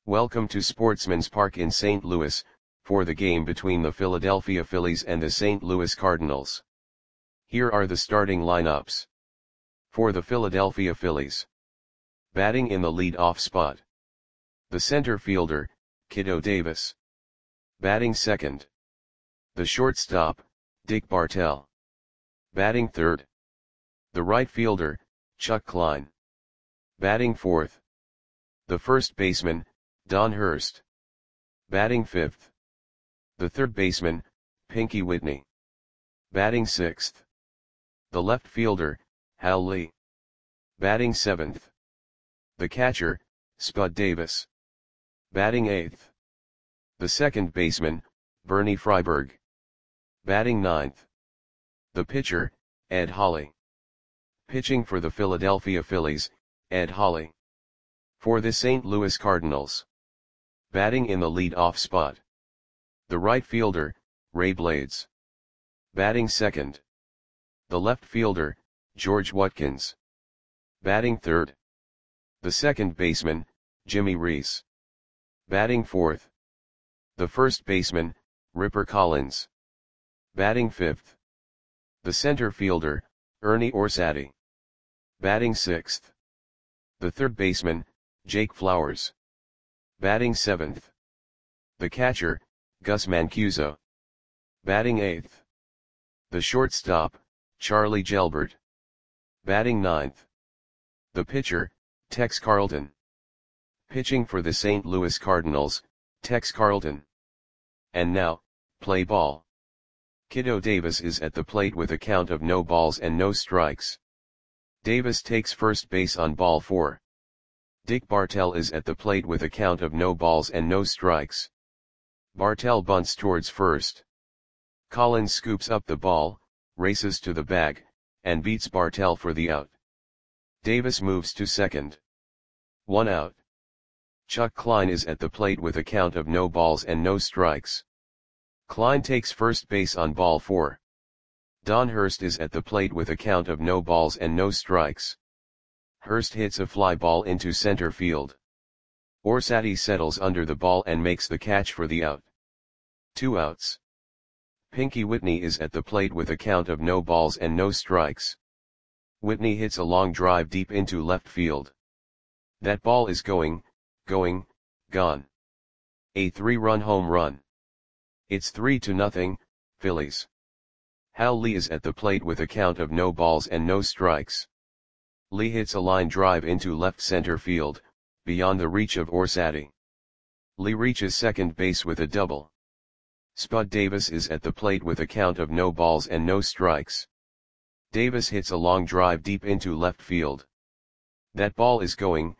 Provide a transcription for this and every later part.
Welcome to Sportsman's Park in St. Louis, for the game between the Philadelphia Phillies and the St. Louis Cardinals. Here are the starting lineups. For the Philadelphia Phillies. Batting in the lead-off spot. The center fielder, Kiddo Davis. Batting second. The shortstop, Dick Bartell. Batting third. The right fielder, Chuck Klein. Batting fourth. The first baseman, Don Hurst. Batting fifth. The third baseman, Pinky Whitney. Batting sixth. The left fielder, Hal Lee. Batting seventh. The catcher, Spud Davis. Batting eighth. The second baseman, Bernie Freiberg. Batting ninth. The pitcher, Ed Holly. Pitching for the Philadelphia Phillies, Ed Holly. For the St. Louis Cardinals. Batting in the lead-off spot. The right fielder, Ray Blades. Batting second. The left fielder, George Watkins. Batting third. The second baseman, Jimmy Reese. Batting fourth. The first baseman, Ripper Collins. Batting fifth. The center fielder, Ernie Orsatti. Batting sixth. The third baseman, Jake Flowers. Batting seventh. The catcher, Gus Mancuso. Batting eighth. The shortstop, Charlie Gelbert. Batting ninth. The pitcher, Tex Carlton. Pitching for the St. Louis Cardinals, Tex Carlton. And now, play ball. Kiddo Davis is at the plate with a count of no balls and no strikes. Davis takes first base on ball 4. Dick Bartell is at the plate with a count of no balls and no strikes. Bartell bunts towards first. Collins scoops up the ball, races to the bag, and beats Bartell for the out. Davis moves to second. 1 out. Chuck Klein is at the plate with a count of no balls and no strikes. Klein takes first base on ball 4. Don Hurst is at the plate with a count of no balls and no strikes. Hurst hits a fly ball into center field. Orsatti settles under the ball and makes the catch for the out. 2 outs. Pinky Whitney is at the plate with a count of no balls and no strikes. Whitney hits a long drive deep into left field. That ball is gone. A 3-run home run. It's 3-0, Phillies. Hal Lee is at the plate with a count of no balls and no strikes. Lee hits a line drive into left center field, beyond the reach of Orsatti. Lee reaches second base with a double. Spud Davis is at the plate with a count of no balls and no strikes. Davis hits a long drive deep into left field. That ball is gone.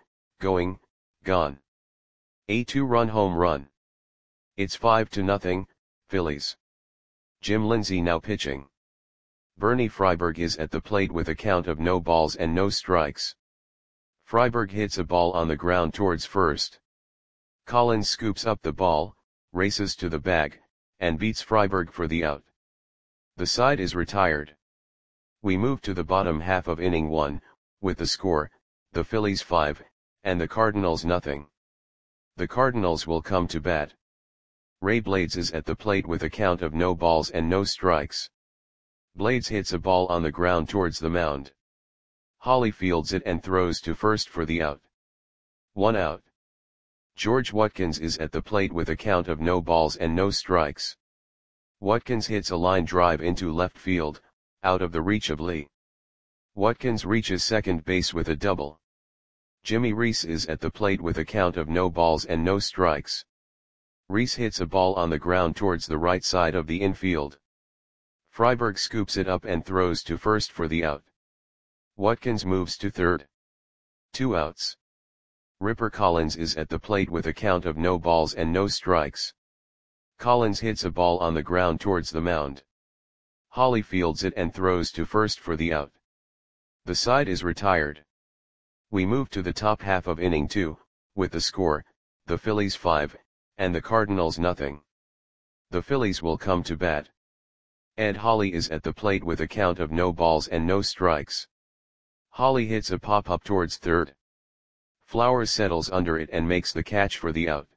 A 2-run home run. It's 5-0, Phillies. Jim Lindsey now pitching. Bernie Freiberg is at the plate with a count of no balls and no strikes. Freiberg hits a ball on the ground towards first. Collins scoops up the ball, races to the bag, and beats Freiberg for the out. The side is retired. We move to the bottom half of inning 1, with the score, the Phillies 5, and the Cardinals nothing. The Cardinals will come to bat. Ray Blades is at the plate with a count of no balls and no strikes. Blades hits a ball on the ground towards the mound. Holly fields it and throws to first for the out. 1 out. George Watkins is at the plate with a count of no balls and no strikes. Watkins hits a line drive into left field, out of the reach of Lee. Watkins reaches second base with a double. Jimmy Reese is at the plate with a count of no balls and no strikes. Reese hits a ball on the ground towards the right side of the infield. Freiberg scoops it up and throws to first for the out. Watkins moves to third. 2 outs. Ripper Collins is at the plate with a count of no balls and no strikes. Collins hits a ball on the ground towards the mound. Holly fields it and throws to first for the out. The side is retired. We move to the top half of inning 2, with the score, the Phillies 5, and the Cardinals nothing. The Phillies will come to bat. Ed Holly is at the plate with a count of no balls and no strikes. Holly hits a pop-up towards third. Flowers settles under it and makes the catch for the out.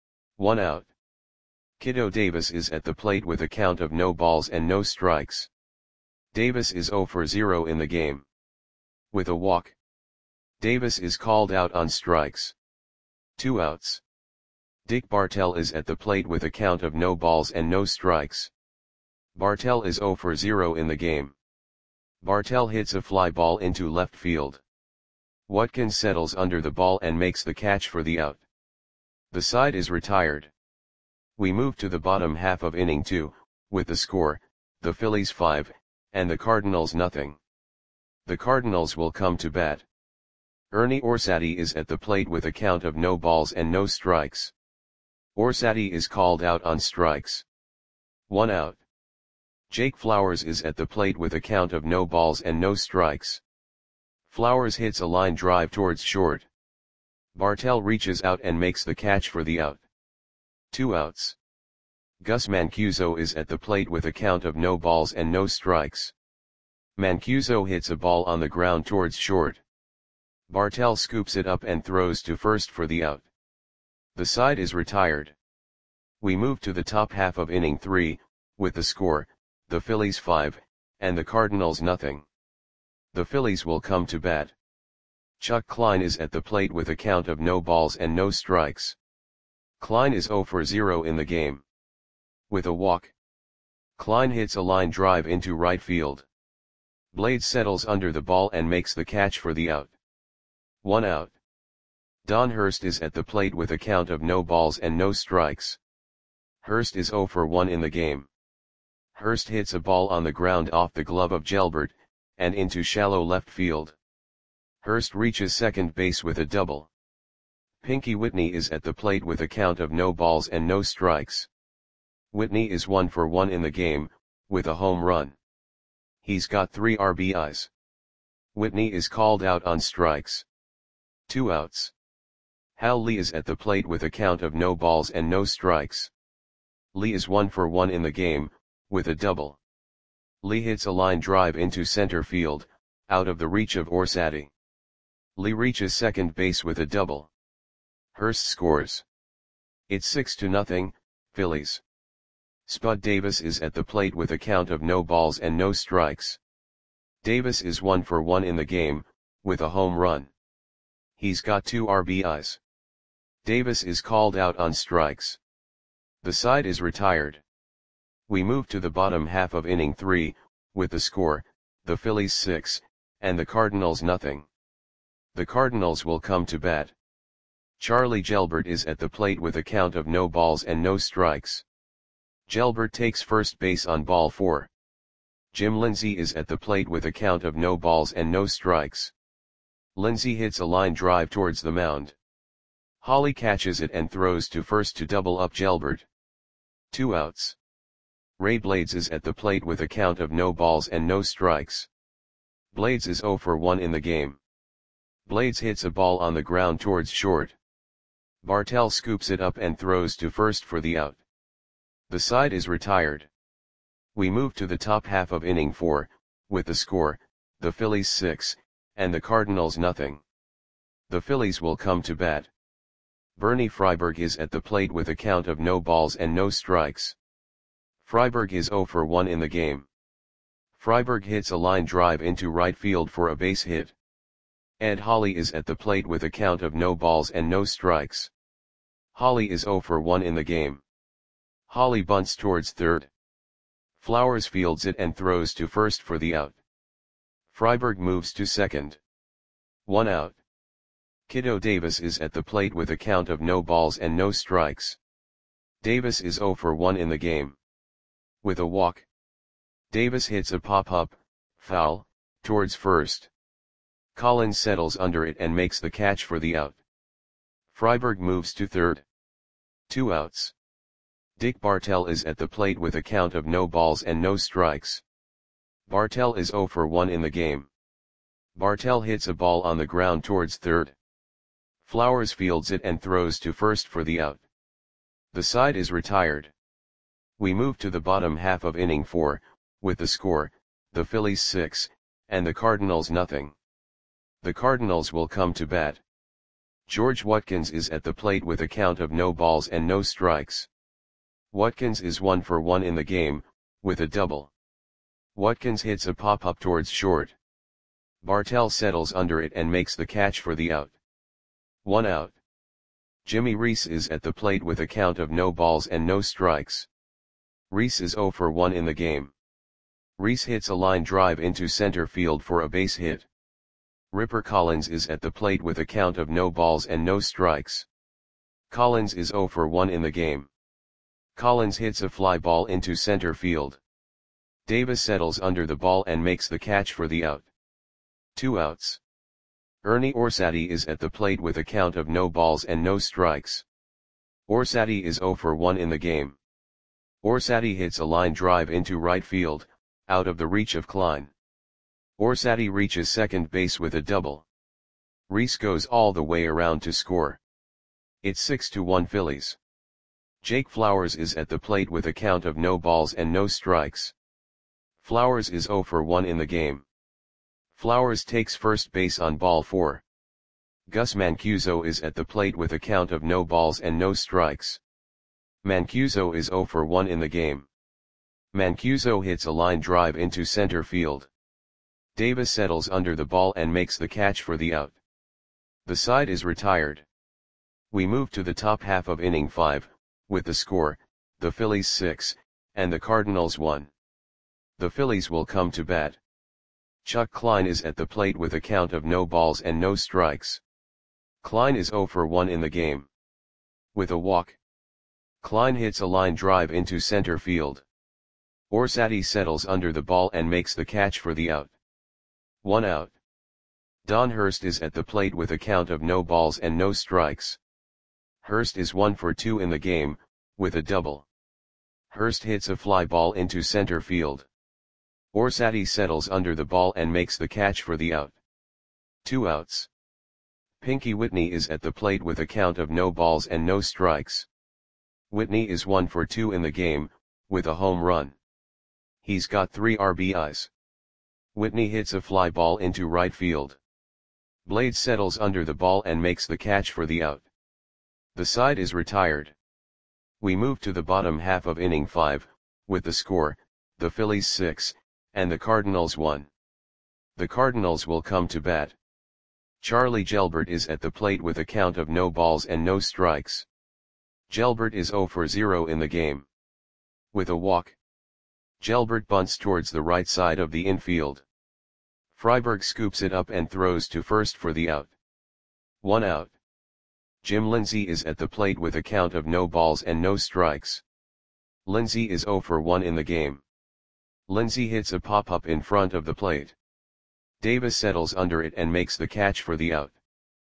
1 out. Kiddo Davis is at the plate with a count of no balls and no strikes. Davis is 0 for 0 in the game. With a walk, Davis is called out on strikes. 2 outs. Dick Bartell is at the plate with a count of no balls and no strikes. Bartell is 0 for 0 in the game. Bartell hits a fly ball into left field. Watkins settles under the ball and makes the catch for the out. The side is retired. We move to the bottom half of inning 2, with the score, the Phillies 5, and the Cardinals nothing. The Cardinals will come to bat. Ernie Orsatti is at the plate with a count of no balls and no strikes. Orsatti is called out on strikes. 1 out. Jake Flowers is at the plate with a count of no balls and no strikes. Flowers hits a line drive towards short. Bartell reaches out and makes the catch for the out. 2 outs. Gus Mancuso is at the plate with a count of no balls and no strikes. Mancuso hits a ball on the ground towards short. Bartell scoops it up and throws to first for the out. The side is retired. We move to the top half of inning 3, with the score, the Phillies 5, and the Cardinals nothing. The Phillies will come to bat. Chuck Klein is at the plate with a count of no balls and no strikes. Klein is 0 for 0 in the game. With a walk, Klein hits a line drive into right field. Blades settles under the ball and makes the catch for the out. 1 out. Don Hurst is at the plate with a count of no balls and no strikes. Hurst is 0 for 1 in the game. Hurst hits a ball on the ground off the glove of Gelbert, and into shallow left field. Hurst reaches second base with a double. Pinky Whitney is at the plate with a count of no balls and no strikes. Whitney is 1 for 1 in the game, with a home run. He's got 3 RBIs. Whitney is called out on strikes. 2 outs. Hal Lee is at the plate with a count of no balls and no strikes. Lee is 1 for 1 in the game, with a double. Lee hits a line drive into center field, out of the reach of Orsatti. Lee reaches second base with a double. Hurst scores. It's 6-0, Phillies. Spud Davis is at the plate with a count of no balls and no strikes. Davis is 1 for 1 in the game, with a home run. He's got 2 RBIs. Davis is called out on strikes. The side is retired. We move to the bottom half of inning 3, with the score, the Phillies 6, and the Cardinals nothing. The Cardinals will come to bat. Charlie Gelbert is at the plate with a count of no balls and no strikes. Gelbert takes first base on ball 4. Jim Lindsay is at the plate with a count of no balls and no strikes. Lindsay hits a line drive towards the mound. Holly catches it and throws to first to double up Gelbert. 2 outs. Ray Blades is at the plate with a count of no balls and no strikes. Blades is 0 for 1 in the game. Blades hits a ball on the ground towards short. Bartell scoops it up and throws to first for the out. The side is retired. We move to the top half of inning 4, with the score, the Phillies 6, and the Cardinals nothing. The Phillies will come to bat. Bernie Freiberg is at the plate with a count of no balls and no strikes. Freiberg is 0 for 1 in the game. Freiberg hits a line drive into right field for a base hit. Ed Holly is at the plate with a count of no balls and no strikes. Holly is 0 for 1 in the game. Holly bunts towards third. Flowers fields it and throws to first for the out. Freiberg moves to second. 1 out. Kiddo Davis is at the plate with a count of no balls and no strikes. Davis is 0 for 1 in the game. With a walk, Davis hits a pop-up, foul, towards first. Collins settles under it and makes the catch for the out. Freiberg moves to third. 2 outs. Dick Bartell is at the plate with a count of no balls and no strikes. Bartell is 0 for 1 in the game. Bartell hits a ball on the ground towards third. Flowers fields it and throws to first for the out. The side is retired. We move to the bottom half of inning 4, with the score, the Phillies 6, and the Cardinals nothing. The Cardinals will come to bat. George Watkins is at the plate with a count of no balls and no strikes. Watkins is 1 for 1 in the game, with a double. Watkins hits a pop-up towards short. Bartell settles under it and makes the catch for the out. 1 out. Jimmy Reese is at the plate with a count of no balls and no strikes. Reese is 0 for 1 in the game. Reese hits a line drive into center field for a base hit. Ripper Collins is at the plate with a count of no balls and no strikes. Collins is 0 for 1 in the game. Collins hits a fly ball into center field. Davis settles under the ball and makes the catch for the out. 2 outs. Ernie Orsatti is at the plate with a count of no balls and no strikes. Orsatti is 0 for 1 in the game. Orsatti hits a line drive into right field, out of the reach of Klein. Orsatti reaches second base with a double. Reese goes all the way around to score. It's 6-1 Phillies. Jake Flowers is at the plate with a count of no balls and no strikes. Flowers is 0 for 1 in the game. Flowers takes first base on ball 4. Gus Mancuso is at the plate with a count of no balls and no strikes. Mancuso is 0 for 1 in the game. Mancuso hits a line drive into center field. Davis settles under the ball and makes the catch for the out. The side is retired. We move to the top half of inning 5, with the score, the Phillies 6, and the Cardinals 1. The Phillies will come to bat. Chuck Klein is at the plate with a count of no balls and no strikes. Klein is 0 for 1 in the game. With a walk. Klein hits a line drive into center field. Orsatti settles under the ball and makes the catch for the out. 1 out. Don Hurst is at the plate with a count of no balls and no strikes. Hurst is 1 for 2 in the game, with a double. Hurst hits a fly ball into center field. Orsatti settles under the ball and makes the catch for the out. 2 outs. Pinky Whitney is at the plate with a count of no balls and no strikes. Whitney is 1 for 2 in the game, with a home run. He's got 3 RBIs. Whitney hits a fly ball into right field. Blades settles under the ball and makes the catch for the out. The side is retired. We move to the bottom half of inning 5, with the score, the Phillies 6, and the Cardinals 1. The Cardinals will come to bat. Charlie Gelbert is at the plate with a count of no balls and no strikes. Gelbert is 0 for 0 in the game. With a walk. Gelbert bunts towards the right side of the infield. Freiberg scoops it up and throws to first for the out. 1 out. Jim Lindsey is at the plate with a count of no balls and no strikes. Lindsey is 0 for 1 in the game. Lindsey hits a pop-up in front of the plate. Davis settles under it and makes the catch for the out.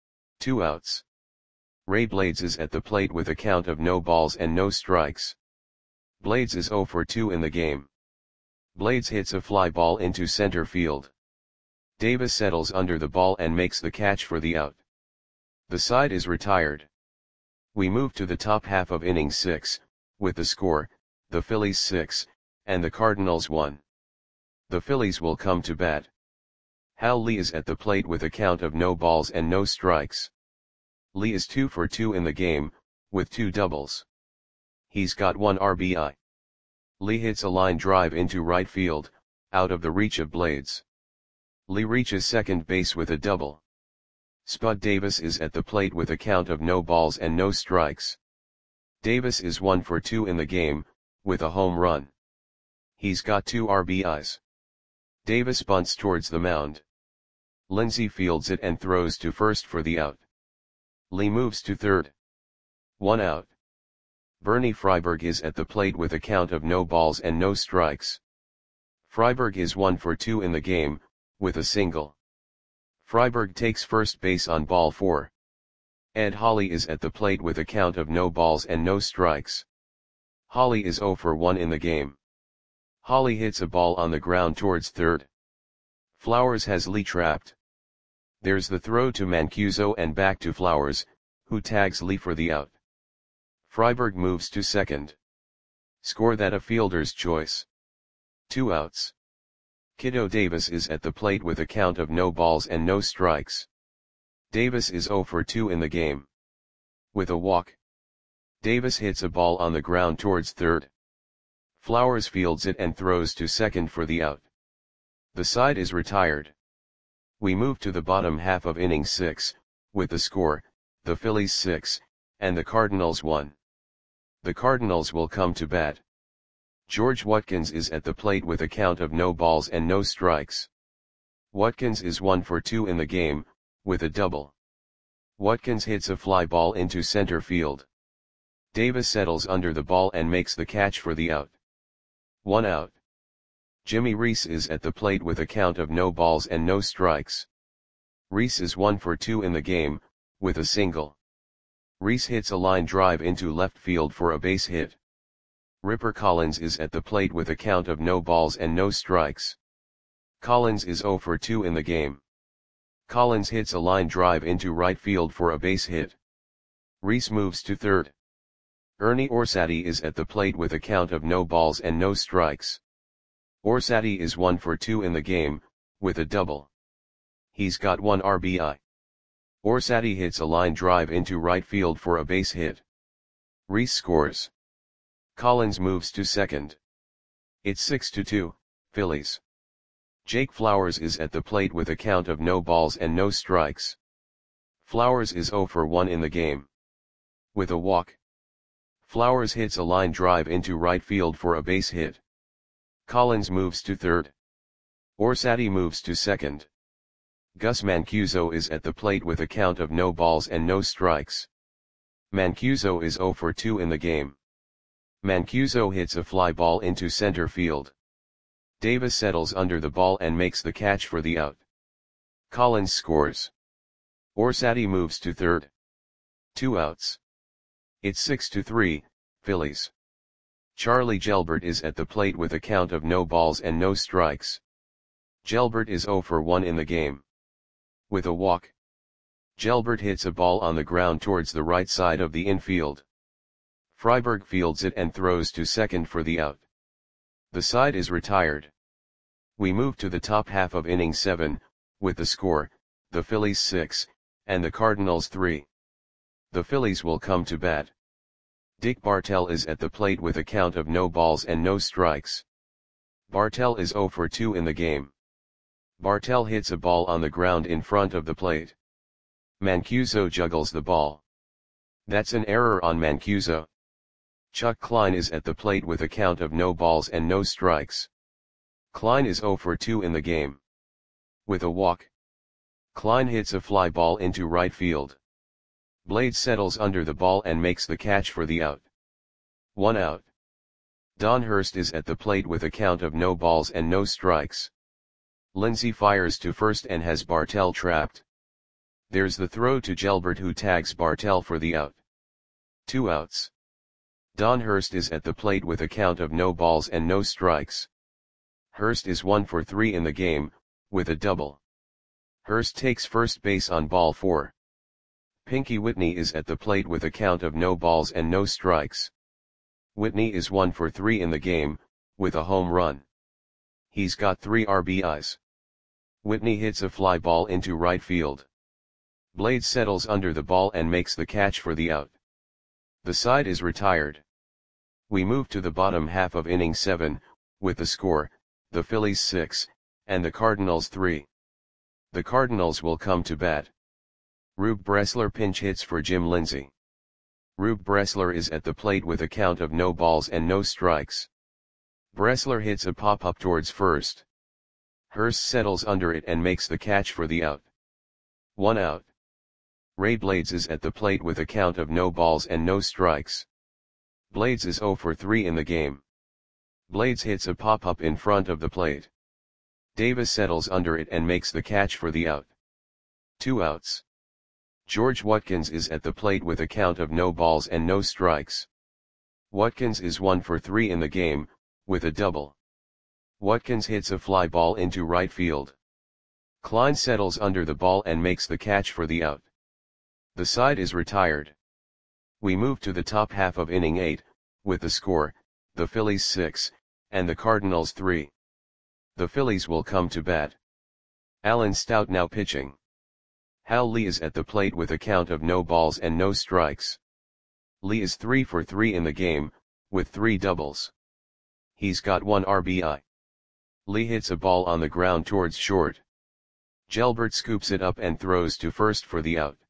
2 outs. Ray Blades is at the plate with a count of no balls and no strikes. Blades is 0 for 2 in the game. Blades hits a fly ball into center field. Davis settles under the ball and makes the catch for the out. The side is retired. We move to the top half of inning 6, with the score, the Phillies 6, and the Cardinals 1. The Phillies will come to bat. Hal Lee is at the plate with a count of no balls and no strikes. Lee is 2 for 2 in the game, with 2 doubles. He's got 1 RBI. Lee hits a line drive into right field, out of the reach of Blades. Lee reaches second base with a double. Spud Davis is at the plate with a count of no balls and no strikes. Davis is 1 for 2 in the game, with a home run. He's got 2 RBIs. Davis bunts towards the mound. Lindsey fields it and throws to first for the out. Lee moves to third. 1 out. Bernie Freiberg is at the plate with a count of no balls and no strikes. Freiberg is 1 for 2 in the game, with a single. Freiberg takes first base on ball 4. Ed Holly is at the plate with a count of no balls and no strikes. Holly is 0 for 1 in the game. Holly hits a ball on the ground towards third. Flowers has Lee trapped. There's the throw to Mancuso and back to Flowers, who tags Lee for the out. Freiberg moves to second. Score that a fielder's choice. 2 outs. Kiddo Davis is at the plate with a count of no balls and no strikes. Davis is 0 for 2 in the game. With a walk, Davis hits a ball on the ground towards third. Flowers fields it and throws to second for the out. The side is retired. We move to the bottom half of inning 6, with the score, the Phillies 6, and the Cardinals 1. The Cardinals will come to bat. George Watkins is at the plate with a count of no balls and no strikes. Watkins is 1 for 2 in the game, with a double. Watkins hits a fly ball into center field. Davis settles under the ball and makes the catch for the out. 1 out. Jimmy Reese is at the plate with a count of no balls and no strikes. Reese is 1 for 2 in the game, with a single. Reese hits a line drive into left field for a base hit. Ripper Collins is at the plate with a count of no balls and no strikes. Collins is 0 for 2 in the game. Collins hits a line drive into right field for a base hit. Reese moves to third. Ernie Orsatti is at the plate with a count of no balls and no strikes. Orsatti is 1 for 2 in the game, with a double. He's got 1 RBI. Orsatti hits a line drive into right field for a base hit. Reese scores. Collins moves to second. It's 6-2, Phillies. Jake Flowers is at the plate with a count of no balls and no strikes. Flowers is 0 for 1 in the game. With a walk, Flowers hits a line drive into right field for a base hit. Collins moves to third. Orsatti moves to second. Gus Mancuso is at the plate with a count of no balls and no strikes. Mancuso is 0 for 2 in the game. Mancuso hits a fly ball into center field. Davis settles under the ball and makes the catch for the out. Collins scores. Orsatti moves to third. 2 outs. It's 6-3, Phillies. Charlie Gelbert is at the plate with a count of no balls and no strikes. Gelbert is 0 for 1 in the game. With a walk, Gelbert hits a ball on the ground towards the right side of the infield. Freiberg fields it and throws to second for the out. The side is retired. We move to the top half of inning 7, with the score, the Phillies 6, and the Cardinals 3. The Phillies will come to bat. Dick Bartell is at the plate with a count of no balls and no strikes. Bartell is 0 for 2 in the game. Bartell hits a ball on the ground in front of the plate. Mancuso juggles the ball. That's an error on Mancuso. Chuck Klein is at the plate with a count of no balls and no strikes. Klein is 0 for 2 in the game. With a walk, Klein hits a fly ball into right field. Blades settles under the ball and makes the catch for the out. 1 out. Don Hurst is at the plate with a count of no balls and no strikes. Lindsey fires to first and has Bartell trapped. There's the throw to Gelbert, who tags Bartell for the out. 2 outs. Don Hurst is at the plate with a count of no balls and no strikes. Hurst is 1 for 3 in the game, with a double. Hurst takes first base on ball 4. Pinky Whitney is at the plate with a count of no balls and no strikes. Whitney is 1 for 3 in the game, with a home run. He's got 3 RBIs. Whitney hits a fly ball into right field. Blades settles under the ball and makes the catch for the out. The side is retired. We move to the bottom half of inning 7, with the score, the Phillies 6, and the Cardinals 3. The Cardinals will come to bat. Rube Bressler pinch hits for Jim Lindsey. Rube Bressler is at the plate with a count of no balls and no strikes. Bressler hits a pop-up towards first. Hurst settles under it and makes the catch for the out. 1 out. Ray Blades is at the plate with a count of no balls and no strikes. Blades is 0 for 3 in the game. Blades hits a pop-up in front of the plate. Davis settles under it and makes the catch for the out. 2 outs. George Watkins is at the plate with a count of no balls and no strikes. Watkins is 1 for 3 in the game, with a double. Watkins hits a fly ball into right field. Klein settles under the ball and makes the catch for the out. The side is retired. We move to the top half of inning 8, with the score, the Phillies 6, and the Cardinals 3. The Phillies will come to bat. Alan Stout now pitching. Hal Lee is at the plate with a count of no balls and no strikes. Lee is 3 for 3 in the game, with 3 doubles. He's got 1 RBI. Lee hits a ball on the ground towards short. Gelbert scoops it up and throws to first for the out.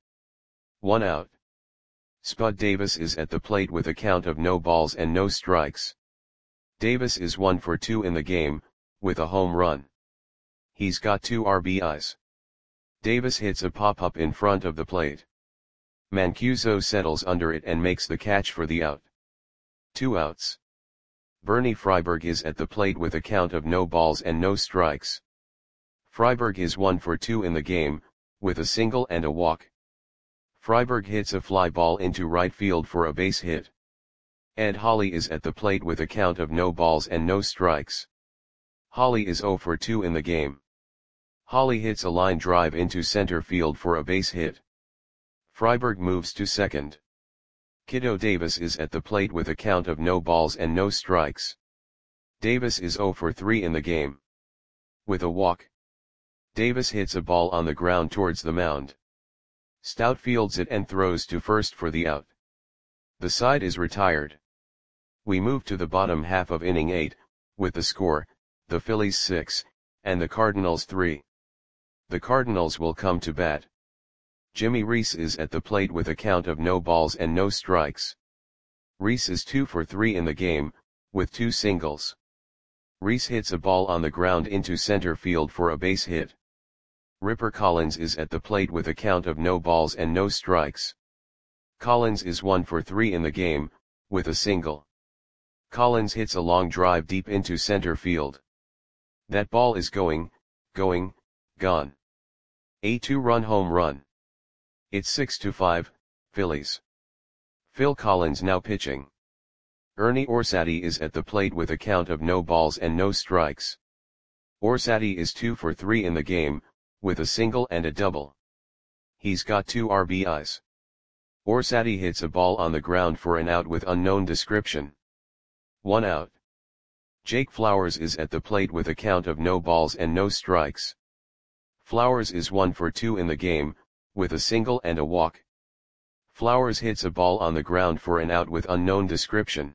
1 out. Spud Davis is at the plate with a count of no balls and no strikes. Davis is 1 for 2 in the game, with a home run. He's got 2 RBIs. Davis hits a pop-up in front of the plate. Mancuso settles under it and makes the catch for the out. 2 outs. Bernie Freiberg is at the plate with a count of no balls and no strikes. Freiberg is 1 for 2 in the game, with a single and a walk. Freiberg hits a fly ball into right field for a base hit. Ed Holly is at the plate with a count of no balls and no strikes. Holly is 0 for 2 in the game. Holly hits a line drive into center field for a base hit. Freiberg moves to second. Kiddo Davis is at the plate with a count of no balls and no strikes. Davis is 0 for 3 in the game. With a walk. Davis hits a ball on the ground towards the mound. Stout fields it and throws to first for the out. The side is retired. We move to the bottom half of inning 8, with the score, the Phillies 6, and the Cardinals 3. The Cardinals will come to bat. Jimmy Reese is at the plate with a count of no balls and no strikes. Reese is 2 for 3 in the game, with 2 singles. Reese hits a ball on the ground into center field for a base hit. Ripper Collins is at the plate with a count of no balls and no strikes. Collins is 1 for 3 in the game, with a single. Collins hits a long drive deep into center field. That ball is going, gone. A 2-run home run. It's 6-5, Phillies. Phil Collins now pitching. Ernie Orsatti is at the plate with a count of no balls and no strikes. Orsatti is 2 for 3 in the game, with a single and a double. He's got 2 RBIs. Orsatti hits a ball on the ground for an out with unknown description. 1 out. Jake Flowers is at the plate with a count of no balls and no strikes. Flowers is 1 for 2 in the game, with a single and a walk. Flowers hits a ball on the ground for an out with unknown description.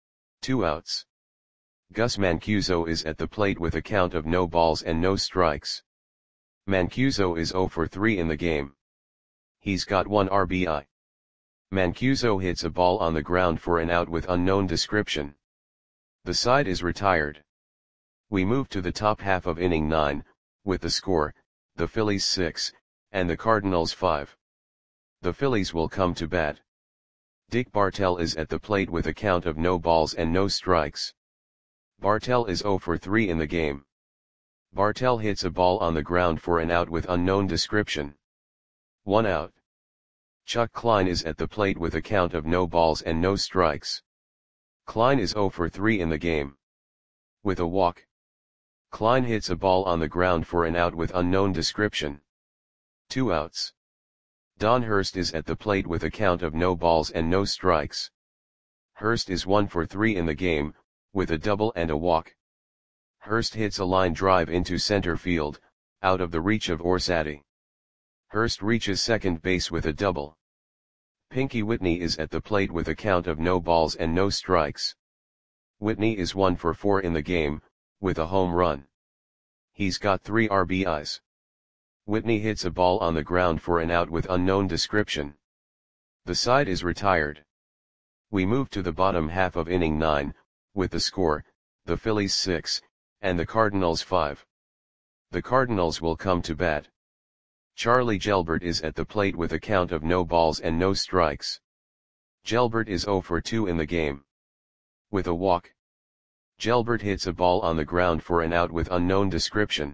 2 outs. Gus Mancuso is at the plate with a count of no balls and no strikes. Mancuso is 0 for 3 in the game. He's got 1 RBI. Mancuso hits a ball on the ground for an out with unknown description. The side is retired. We move to the top half of inning 9, with the score, the Phillies 6, and the Cardinals 5. The Phillies will come to bat. Dick Bartell is at the plate with a count of no balls and no strikes. Bartell is 0 for 3 in the game. Bartell hits a ball on the ground for an out with unknown description. 1 out. Chuck Klein is at the plate with a count of no balls and no strikes. Klein is 0 for 3 in the game. With a walk. Klein hits a ball on the ground for an out with unknown description. 2 outs. Don Hurst is at the plate with a count of no balls and no strikes. Hurst is 1 for 3 in the game, with a double and a walk. Hurst hits a line drive into center field, out of the reach of Orsatti. Hurst reaches second base with a double. Pinky Whitney is at the plate with a count of no balls and no strikes. Whitney is 1 for 4 in the game, with a home run. He's got 3 RBIs. Whitney hits a ball on the ground for an out with unknown description. The side is retired. We move to the bottom half of inning 9, with the score, the Phillies 6, and the Cardinals 5. The Cardinals will come to bat. Charlie Gelbert is at the plate with a count of no balls and no strikes. Gelbert is 0 for 2 in the game. With a walk. Gelbert hits a ball on the ground for an out with unknown description.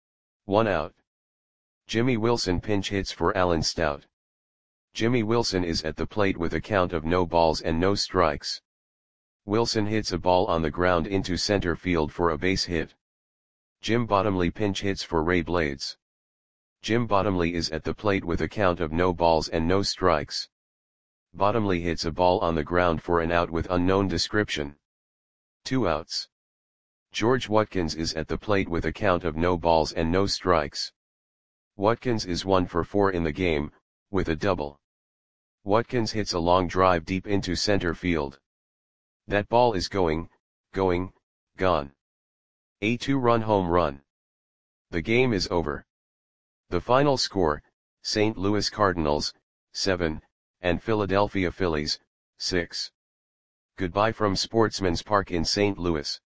1 out. Jimmy Wilson pinch hits for Alan Stout. Jimmy Wilson is at the plate with a count of no balls and no strikes. Wilson hits a ball on the ground into center field for a base hit. Jim Bottomley pinch hits for Ray Blades. Jim Bottomley is at the plate with a count of no balls and no strikes. Bottomley hits a ball on the ground for an out with unknown description. 2 outs. George Watkins is at the plate with a count of no balls and no strikes. Watkins is 1 for 4 in the game, with a double. Watkins hits a long drive deep into center field. That ball is going, gone. A 2-run home run. The game is over. The final score, St. Louis Cardinals, 7, and Philadelphia Phillies, 6. Goodbye from Sportsman's Park in St. Louis.